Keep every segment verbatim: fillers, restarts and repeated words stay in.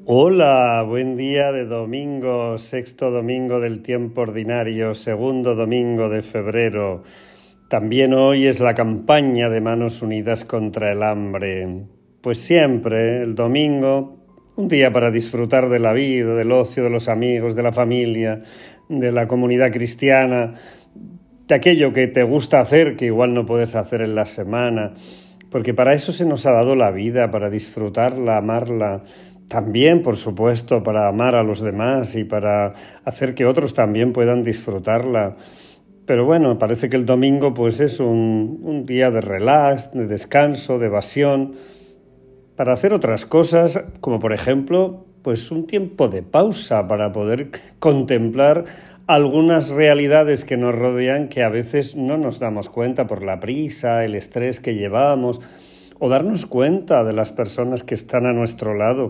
Hola, buen día de domingo, sexto domingo del tiempo ordinario, segundo domingo de febrero. También hoy es la campaña de Manos Unidas contra el Hambre. Pues siempre, el domingo, un día para disfrutar de la vida, del ocio, de los amigos, de la familia, de la comunidad cristiana, de aquello que te gusta hacer, que igual no puedes hacer en la semana, porque para eso se nos ha dado la vida, para disfrutarla, amarla. También, por supuesto, para amar a los demás y para hacer que otros también puedan disfrutarla. Pero bueno, parece que el domingo pues es un, un día de relax, de descanso, de evasión, para hacer otras cosas, como por ejemplo, pues un tiempo de pausa para poder contemplar algunas realidades que nos rodean que a veces no nos damos cuenta por la prisa, el estrés que llevamos, o darnos cuenta de las personas que están a nuestro lado.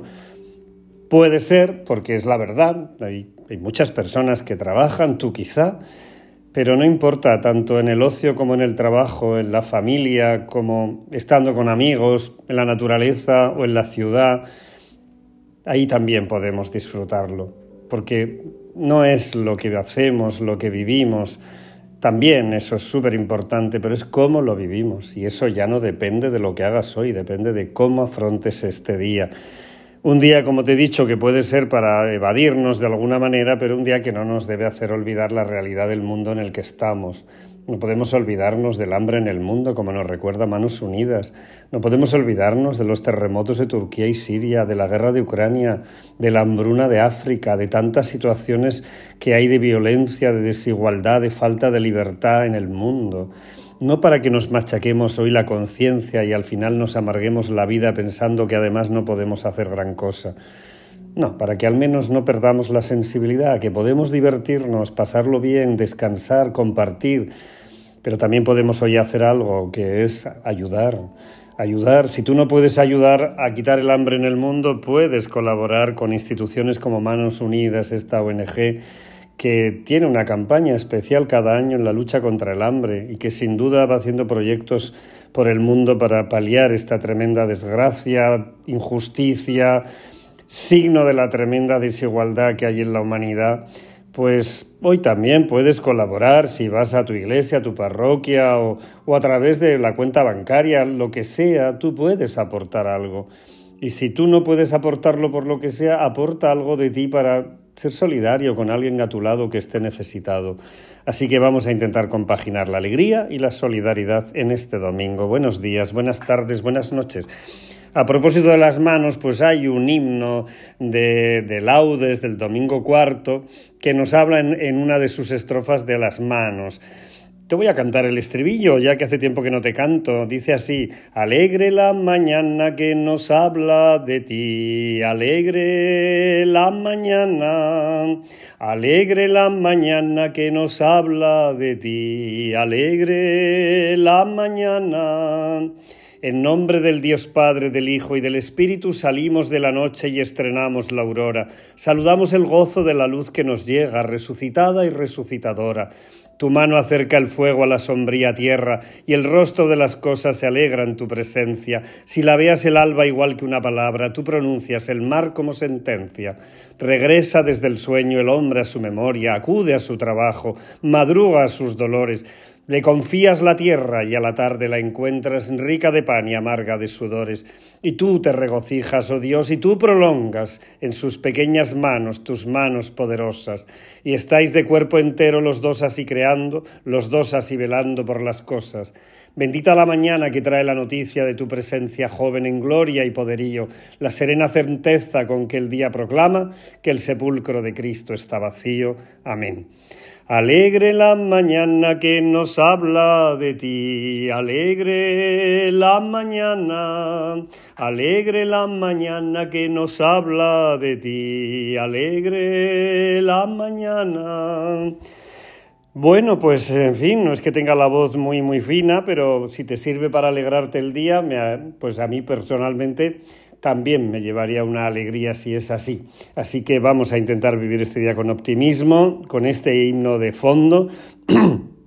Puede ser, porque es la verdad, hay, hay muchas personas que trabajan, tú quizá, pero no importa, tanto en el ocio como en el trabajo, en la familia, como estando con amigos, en la naturaleza o en la ciudad, ahí también podemos disfrutarlo, porque no es lo que hacemos, lo que vivimos. También eso es súper importante, pero es cómo lo vivimos, y eso ya no depende de lo que hagas hoy, depende de cómo afrontes este día. Un día, como te he dicho, que puede ser para evadirnos de alguna manera, pero un día que no nos debe hacer olvidar la realidad del mundo en el que estamos. No podemos olvidarnos del hambre en el mundo, como nos recuerda Manos Unidas. No podemos olvidarnos de los terremotos de Turquía y Siria, de la guerra de Ucrania, de la hambruna de África, de tantas situaciones que hay de violencia, de desigualdad, de falta de libertad en el mundo. No para que nos machaquemos hoy la conciencia y al final nos amarguemos la vida pensando que además no podemos hacer gran cosa. No, para que al menos no perdamos la sensibilidad, que podemos divertirnos, pasarlo bien, descansar, compartir, pero también podemos hoy hacer algo que es ayudar. Ayudar, si tú no puedes ayudar a quitar el hambre en el mundo, puedes colaborar con instituciones como Manos Unidas, esta O N Ge, que tiene una campaña especial cada año en la lucha contra el hambre y que sin duda va haciendo proyectos por el mundo para paliar esta tremenda desgracia, injusticia, signo de la tremenda desigualdad que hay en la humanidad. Pues hoy también puedes colaborar si vas a tu iglesia, a tu parroquia o, o a través de la cuenta bancaria, lo que sea, tú puedes aportar algo. Y si tú no puedes aportarlo por lo que sea, aporta algo de ti para ser solidario con alguien a tu lado que esté necesitado. Así que vamos a intentar compaginar la alegría y la solidaridad en este domingo. Buenos días, buenas tardes, buenas noches. A propósito de las manos, pues hay un himno de, de laudes del domingo cuarto que nos habla en, en una de sus estrofas de las manos. Te voy a cantar el estribillo, ya que hace tiempo que no te canto. Dice así: alegre la mañana que nos habla de ti, alegre la mañana, alegre la mañana que nos habla de ti, alegre la mañana. En nombre del Dios Padre, del Hijo y del Espíritu salimos de la noche y estrenamos la aurora. Saludamos el gozo de la luz que nos llega, resucitada y resucitadora. Tu mano acerca el fuego a la sombría tierra y el rostro de las cosas se alegra en tu presencia. Si la veas el alba igual que una palabra, tú pronuncias el mar como sentencia. Regresa desde el sueño el hombre a su memoria, acude a su trabajo, madruga a sus dolores. Le confías la tierra y a la tarde la encuentras rica de pan y amarga de sudores. Y tú te regocijas, oh Dios, y tú prolongas en sus pequeñas manos tus manos poderosas. Y estáis de cuerpo entero los dos así creando, los dos así velando por las cosas. Bendita la mañana que trae la noticia de tu presencia joven en gloria y poderío, la serena certeza con que el día proclama que el sepulcro de Cristo está vacío. Amén. Alegre la mañana que nos habla de ti, alegre la mañana, alegre la mañana que nos habla de ti, alegre la mañana. Bueno, pues en fin, no es que tenga la voz muy muy fina, pero si te sirve para alegrarte el día, me, pues a mí personalmente también me llevaría una alegría si es así. Así que vamos a intentar vivir este día con optimismo, con este himno de fondo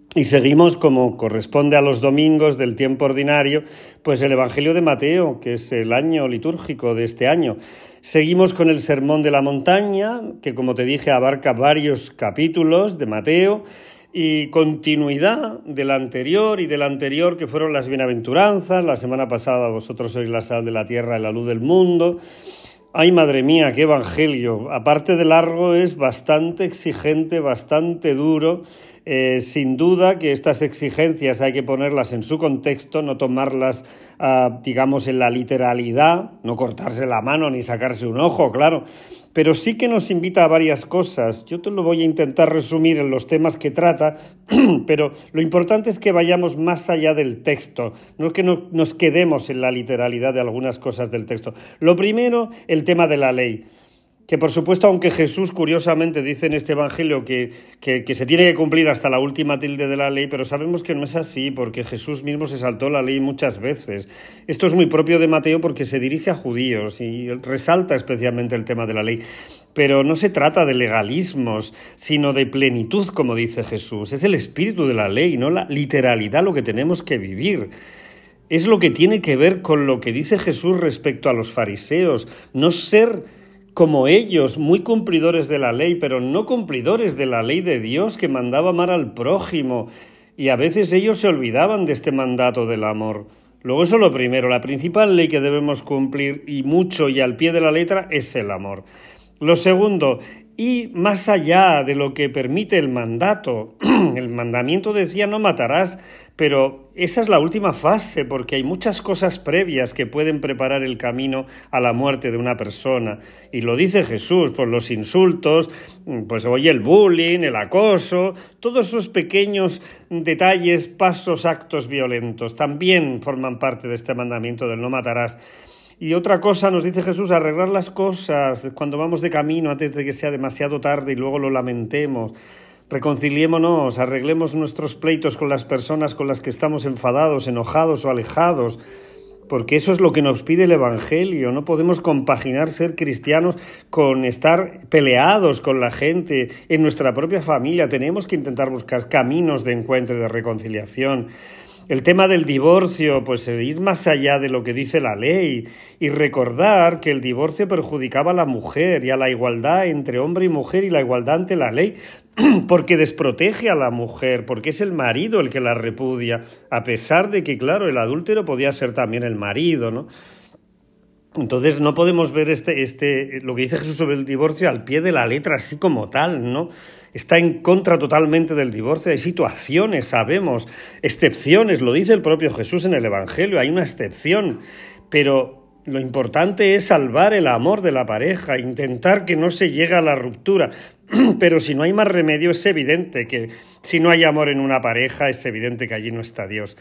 Y seguimos, como corresponde a los domingos del tiempo ordinario, pues el Evangelio de Mateo, que es el año litúrgico de este año. Seguimos con el Sermón de la Montaña, que como te dije abarca varios capítulos de Mateo, y continuidad del anterior y del anterior, que fueron las bienaventuranzas. La semana pasada vosotros sois la sal de la tierra y la luz del mundo. Ay, madre mía, qué evangelio. Aparte de largo, es bastante exigente, bastante duro. Eh, sin duda que estas exigencias hay que ponerlas en su contexto, no tomarlas, uh, digamos, en la literalidad, no cortarse la mano ni sacarse un ojo, claro. Pero sí que nos invita a varias cosas. Yo te lo voy a intentar resumir en los temas que trata, pero lo importante es que vayamos más allá del texto, no que no nos quedemos en la literalidad de algunas cosas del texto. Lo primero, el tema de la ley, que por supuesto, aunque Jesús curiosamente dice en este Evangelio que, que, que se tiene que cumplir hasta la última tilde de la ley, pero sabemos que no es así, porque Jesús mismo se saltó la ley muchas veces. Esto es muy propio de Mateo porque se dirige a judíos y resalta especialmente el tema de la ley. Pero no se trata de legalismos, sino de plenitud, como dice Jesús. Es el espíritu de la ley, no la literalidad lo que tenemos que vivir. Es lo que tiene que ver con lo que dice Jesús respecto a los fariseos, no ser como ellos, muy cumplidores de la ley, pero no cumplidores de la ley de Dios que mandaba amar al prójimo. Y a veces ellos se olvidaban de este mandato del amor. Luego eso es lo primero, la principal ley que debemos cumplir, y mucho y al pie de la letra, es el amor. Lo segundo, y más allá de lo que permite el mandato, el mandamiento decía no matarás, pero esa es la última fase, porque hay muchas cosas previas que pueden preparar el camino a la muerte de una persona. Y lo dice Jesús, pues los insultos, pues oye, el bullying, el acoso, todos esos pequeños detalles, pasos, actos violentos, también forman parte de este mandamiento del no matarás. Y otra cosa, nos dice Jesús, arreglar las cosas cuando vamos de camino antes de que sea demasiado tarde y luego lo lamentemos. Reconciliémonos, arreglemos nuestros pleitos con las personas con las que estamos enfadados, enojados o alejados, porque eso es lo que nos pide el Evangelio. No podemos compaginar ser cristianos con estar peleados con la gente en nuestra propia familia. Tenemos que intentar buscar caminos de encuentro y de reconciliación. El tema del divorcio, pues ir más allá de lo que dice la ley y recordar que el divorcio perjudicaba a la mujer y a la igualdad entre hombre y mujer y la igualdad ante la ley, porque desprotege a la mujer, porque es el marido el que la repudia, a pesar de que, claro, el adúltero podía ser también el marido, ¿no? Entonces no podemos ver este, este, lo que dice Jesús sobre el divorcio al pie de la letra, así como tal, ¿no? Está en contra totalmente del divorcio. Hay situaciones, sabemos, excepciones, lo dice el propio Jesús en el Evangelio, hay una excepción, pero lo importante es salvar el amor de la pareja, intentar que no se llegue a la ruptura. Pero si no hay más remedio, es evidente que si no hay amor en una pareja, es evidente que allí no está Dios.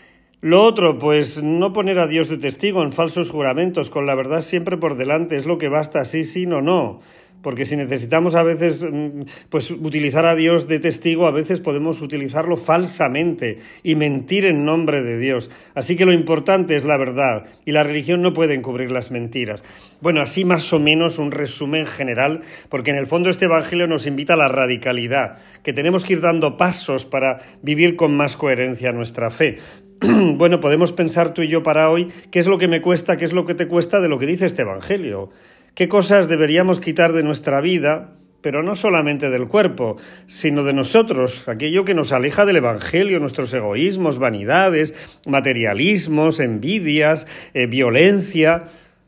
Lo otro, pues no poner a Dios de testigo en falsos juramentos, con la verdad siempre por delante, es lo que basta, sí, sí, no, no. Porque si necesitamos a veces pues utilizar a Dios de testigo, a veces podemos utilizarlo falsamente y mentir en nombre de Dios. Así que lo importante es la verdad, y la religión no puede encubrir las mentiras. Bueno, así más o menos un resumen general, porque en el fondo este Evangelio nos invita a la radicalidad, que tenemos que ir dando pasos para vivir con más coherencia nuestra fe. Bueno, podemos pensar tú y yo para hoy qué es lo que me cuesta, qué es lo que te cuesta de lo que dice este Evangelio. ¿Qué cosas deberíamos quitar de nuestra vida, pero no solamente del cuerpo, sino de nosotros? Aquello que nos aleja del Evangelio, nuestros egoísmos, vanidades, materialismos, envidias, eh, violencia.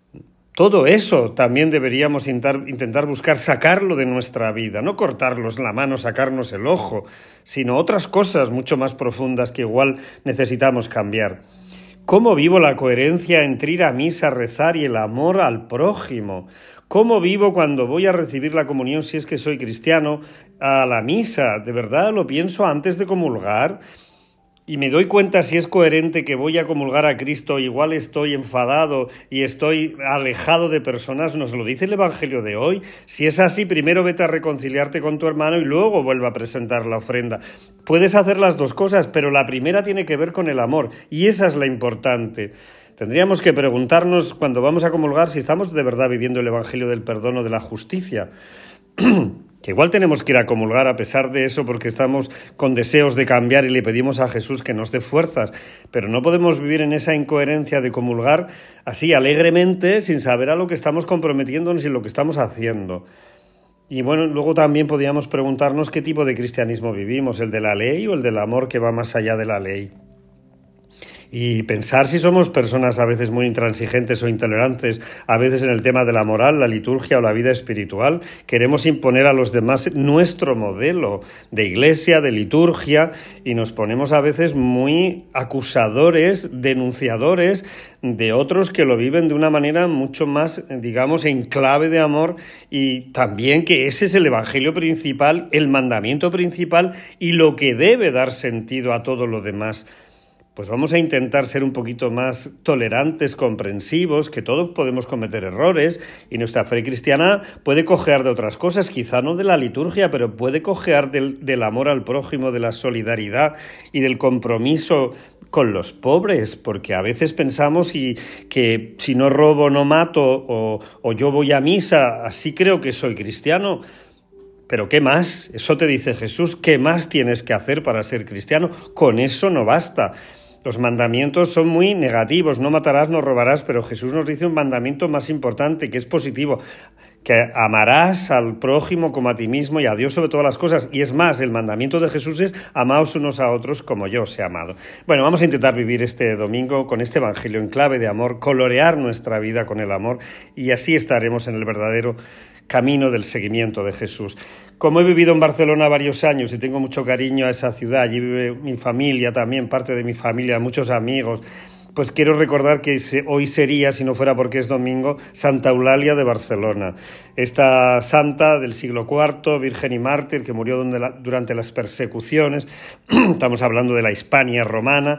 Todo eso también deberíamos intentar, intentar buscar sacarlo de nuestra vida, no cortarnos la mano, sacarnos el ojo, sino otras cosas mucho más profundas que igual necesitamos cambiar. ¿Cómo vivo la coherencia entre ir a misa, rezar y el amor al prójimo? ¿Cómo vivo cuando voy a recibir la comunión, si es que soy cristiano, a la misa? ¿De verdad lo pienso antes de comulgar? Y me doy cuenta si es coherente que voy a comulgar a Cristo, igual estoy enfadado y estoy alejado de personas, nos lo dice el Evangelio de hoy. Si es así, primero vete a reconciliarte con tu hermano y luego vuelve a presentar la ofrenda. Puedes hacer las dos cosas, pero la primera tiene que ver con el amor, y esa es la importante. Tendríamos que preguntarnos cuando vamos a comulgar si estamos de verdad viviendo el Evangelio del perdón o de la justicia. que igual tenemos que ir a comulgar a pesar de eso porque estamos con deseos de cambiar y le pedimos a Jesús que nos dé fuerzas, pero no podemos vivir en esa incoherencia de comulgar así alegremente sin saber a lo que estamos comprometiéndonos y lo que estamos haciendo. Y bueno, luego también podríamos preguntarnos qué tipo de cristianismo vivimos, el de la ley o el del amor que va más allá de la ley. Y pensar si somos personas a veces muy intransigentes o intolerantes, a veces en el tema de la moral, la liturgia o la vida espiritual. Queremos imponer a los demás nuestro modelo de iglesia, de liturgia, y nos ponemos a veces muy acusadores, denunciadores de otros que lo viven de una manera mucho más, digamos, en clave de amor, y también que ese es el evangelio principal, el mandamiento principal y lo que debe dar sentido a todo lo demás. Pues vamos a intentar ser un poquito más tolerantes, comprensivos, que todos podemos cometer errores y nuestra fe cristiana puede cojear de otras cosas, quizá no de la liturgia, pero puede cojear del, del amor al prójimo, de la solidaridad y del compromiso con los pobres, porque a veces pensamos y, que si no robo no mato o, o yo voy a misa, así creo que soy cristiano. Pero ¿qué más? Eso te dice Jesús, ¿qué más tienes que hacer para ser cristiano? Con eso no basta. Los mandamientos son muy negativos, no matarás, no robarás, pero Jesús nos dice un mandamiento más importante, que es positivo, que amarás al prójimo como a ti mismo y a Dios sobre todas las cosas. Y es más, el mandamiento de Jesús es amaos unos a otros como yo os he amado. Bueno, vamos a intentar vivir este domingo con este evangelio en clave de amor, colorear nuestra vida con el amor y así estaremos en el verdadero camino del seguimiento de Jesús. Como he vivido en Barcelona varios años y tengo mucho cariño a esa ciudad, allí vive mi familia también, parte de mi familia, muchos amigos, pues quiero recordar que hoy sería, si no fuera porque es domingo, Santa Eulalia de Barcelona. Esta santa del siglo cuarto, virgen y mártir, que murió durante las persecuciones, estamos hablando de la Hispania romana,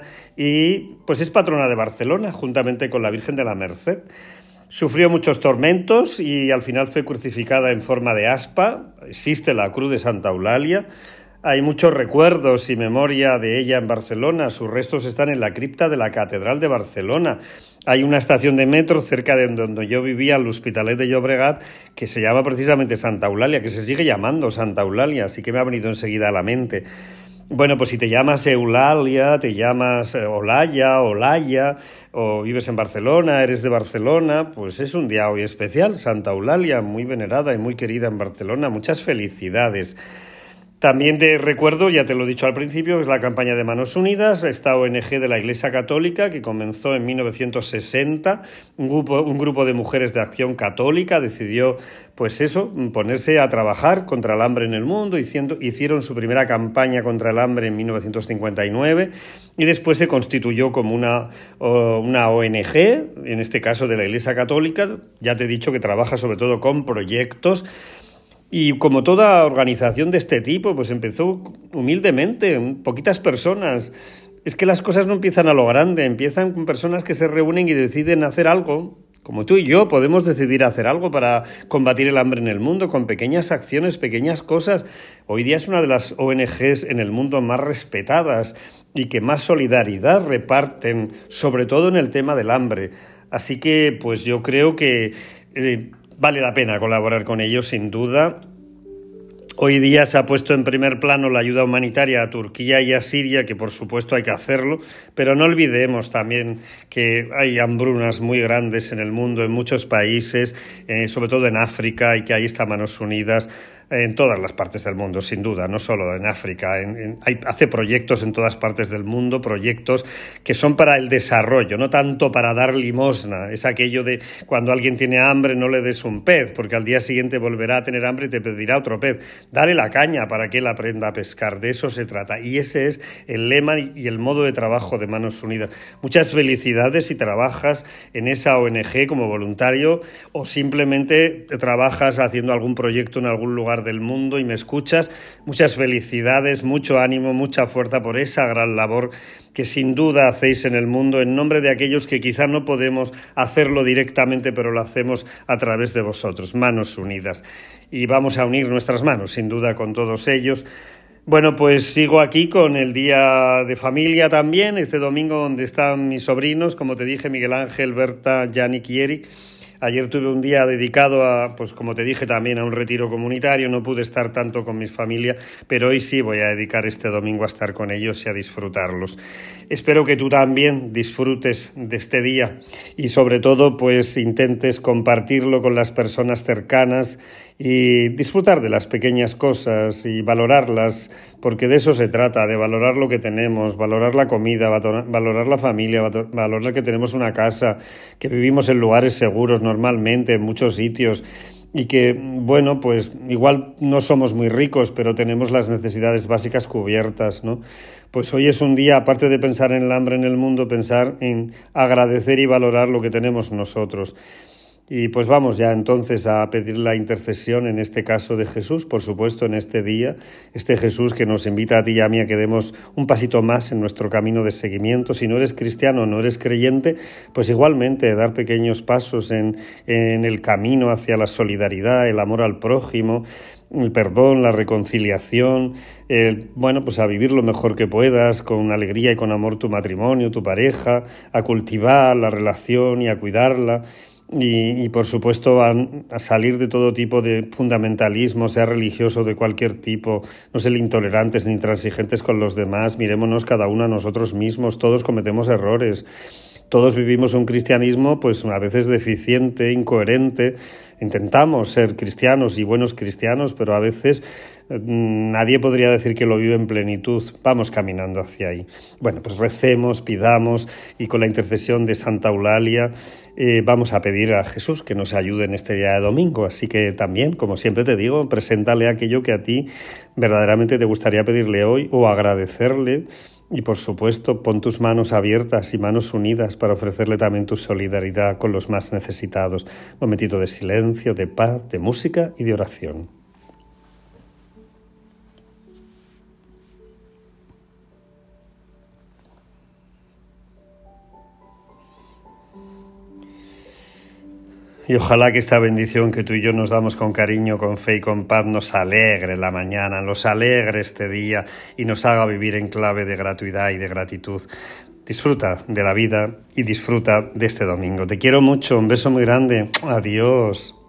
y pues es patrona de Barcelona, juntamente con la Virgen de la Merced. Sufrió muchos tormentos y al final fue crucificada en forma de aspa. Existe la cruz de Santa Eulalia. Hay muchos recuerdos y memoria de ella en Barcelona. Sus restos están en la cripta de la Catedral de Barcelona. Hay una estación de metro cerca de donde yo vivía, el Hospitalet de Llobregat, que se llama precisamente Santa Eulalia, que se sigue llamando Santa Eulalia, así que me ha venido enseguida a la mente. Bueno, pues si te llamas Eulalia, te llamas Olaya, Olaya, o vives en Barcelona, eres de Barcelona, pues es un día hoy especial. Santa Eulalia, muy venerada y muy querida en Barcelona. Muchas felicidades. También te recuerdo, ya te lo he dicho al principio, que es la campaña de Manos Unidas, esta O N G de la Iglesia Católica que comenzó en mil novecientos sesenta. Un grupo, un grupo de mujeres de acción católica decidió, pues eso, ponerse a trabajar contra el hambre en el mundo. Hicieron, hicieron su primera campaña contra el hambre en mil novecientos cincuenta y nueve y después se constituyó como una, una O N G, en este caso de la Iglesia Católica. Ya te he dicho que trabaja sobre todo con proyectos. Y como toda organización de este tipo, pues empezó humildemente, poquitas personas. Es que las cosas no empiezan a lo grande, empiezan con personas que se reúnen y deciden hacer algo. Como tú y yo podemos decidir hacer algo para combatir el hambre en el mundo con pequeñas acciones, pequeñas cosas. Hoy día es una de las O N Ges en el mundo más respetadas y que más solidaridad reparten, sobre todo en el tema del hambre. Así que pues yo creo que Eh, vale la pena colaborar con ellos, sin duda. Hoy día se ha puesto en primer plano la ayuda humanitaria a Turquía y a Siria, que por supuesto hay que hacerlo, pero no olvidemos también que hay hambrunas muy grandes en el mundo, en muchos países, eh, sobre todo en África, y que ahí está Manos Unidas en todas las partes del mundo, sin duda, no solo en África. En, en, hay, hace proyectos en todas partes del mundo, proyectos que son para el desarrollo, no tanto para dar limosna. Es aquello de cuando alguien tiene hambre no le des un pez, porque al día siguiente volverá a tener hambre y te pedirá otro pez. Dale la caña para que él aprenda a pescar, de eso se trata. Y ese es el lema y el modo de trabajo de Manos Unidas. Muchas felicidades si trabajas en esa O N G como voluntario o simplemente trabajas haciendo algún proyecto en algún lugar del mundo y me escuchas. Muchas felicidades, mucho ánimo, mucha fuerza por esa gran labor que sin duda hacéis en el mundo en nombre de aquellos que quizá no podemos hacerlo directamente, pero lo hacemos a través de vosotros, Manos Unidas. Y vamos a unir nuestras manos, sin duda, con todos ellos. Bueno, pues sigo aquí con el Día de Familia también, este domingo donde están mis sobrinos, como te dije, Miguel Ángel, Berta, Yannick y Eric. Ayer tuve un día dedicado a, pues como te dije también, a un retiro comunitario, no pude estar tanto con mi familia, pero hoy sí voy a dedicar este domingo a estar con ellos y a disfrutarlos. Espero que tú también disfrutes de este día y sobre todo pues intentes compartirlo con las personas cercanas y disfrutar de las pequeñas cosas y valorarlas, porque de eso se trata, de valorar lo que tenemos, valorar la comida, valorar la familia, valorar que tenemos una casa, que vivimos en lugares seguros normalmente, en muchos sitios, y que, bueno, pues igual no somos muy ricos, pero tenemos las necesidades básicas cubiertas, ¿no? Pues hoy es un día, aparte de pensar en el hambre en el mundo, pensar en agradecer y valorar lo que tenemos nosotros. Y pues vamos ya entonces a pedir la intercesión, en este caso de Jesús, por supuesto, en este día, este Jesús que nos invita a ti y a mí a que demos un pasito más en nuestro camino de seguimiento. Si no eres cristiano, no eres creyente, pues igualmente dar pequeños pasos en, en el camino hacia la solidaridad, el amor al prójimo, el perdón, la reconciliación, el, bueno, pues a vivir lo mejor que puedas, con alegría y con amor tu matrimonio, tu pareja, a cultivar la relación y a cuidarla. Y, y por supuesto a, a salir de todo tipo de fundamentalismo, sea religioso de cualquier tipo, no ser intolerantes ni intransigentes con los demás, mirémonos cada uno a nosotros mismos, todos cometemos errores. Todos vivimos un cristianismo pues a veces deficiente, incoherente. Intentamos ser cristianos y buenos cristianos, pero a veces eh, nadie podría decir que lo vive en plenitud. Vamos caminando hacia ahí. Bueno, pues recemos, pidamos y con la intercesión de Santa Eulalia eh, vamos a pedir a Jesús que nos ayude en este día de domingo. Así que también, como siempre te digo, preséntale aquello que a ti verdaderamente te gustaría pedirle hoy o agradecerle. Y por supuesto, pon tus manos abiertas y manos unidas para ofrecerle también tu solidaridad con los más necesitados. Un momentito de silencio, de paz, de música y de oración. Y ojalá que esta bendición que tú y yo nos damos con cariño, con fe y con paz nos alegre la mañana, nos alegre este día y nos haga vivir en clave de gratuidad y de gratitud. Disfruta de la vida y disfruta de este domingo. Te quiero mucho, un beso muy grande. Adiós.